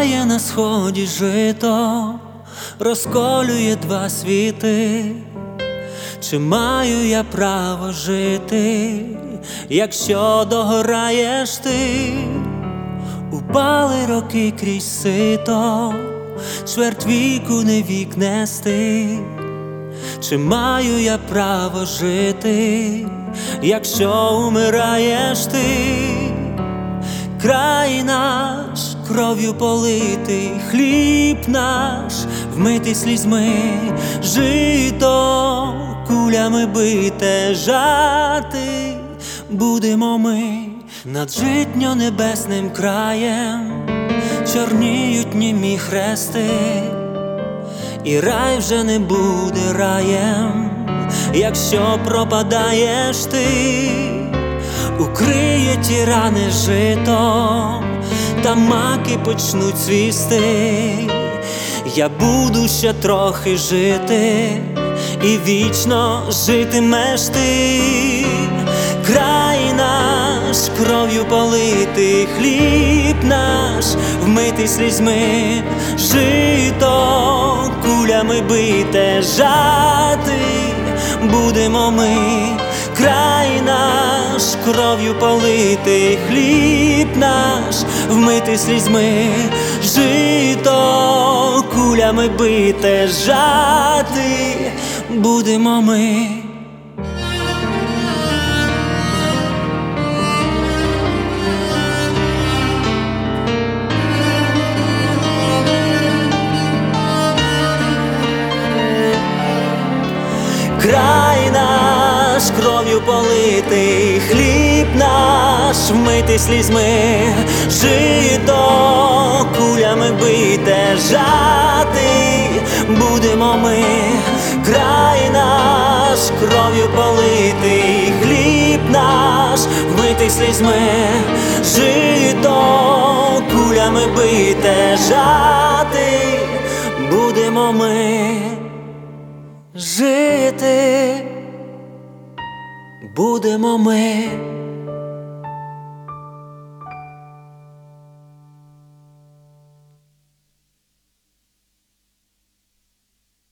Співає на сході жито, розколює два світи. Чи маю я право жити, якщо догораєш ти? Упали роки крізь сито, чверть віку не вік нести. Чи маю я право жити, якщо умираєш ти? Край наш кров'ю политий, хліб наш вмитий слізьми, жито кулями бите, жати будемо ми. Над житньо-небесним краєм чорніють німі хрести, і рай вже не буде раєм, якщо пропадаєш ти. Укриє ті рани житом, та маки почнуть цвісти. Я буду ще трохи жити, і вічно житимеш ти. Край наш кров'ю политий, хліб наш вмитий слізьми, жито кулями бите, жати будемо ми. Край наш кров'ю политий, хліб наш вмитий слізьми, жито кулями бите, жати будемо ми. Край наш кров'ю политий, хліб наш вмитий слізьми, жито кулями бите, жати будемо ми. Край наш кров'ю политий, хліб наш вмитий слізьми, жито кулями бите, жати будемо ми. Жити будемо ми.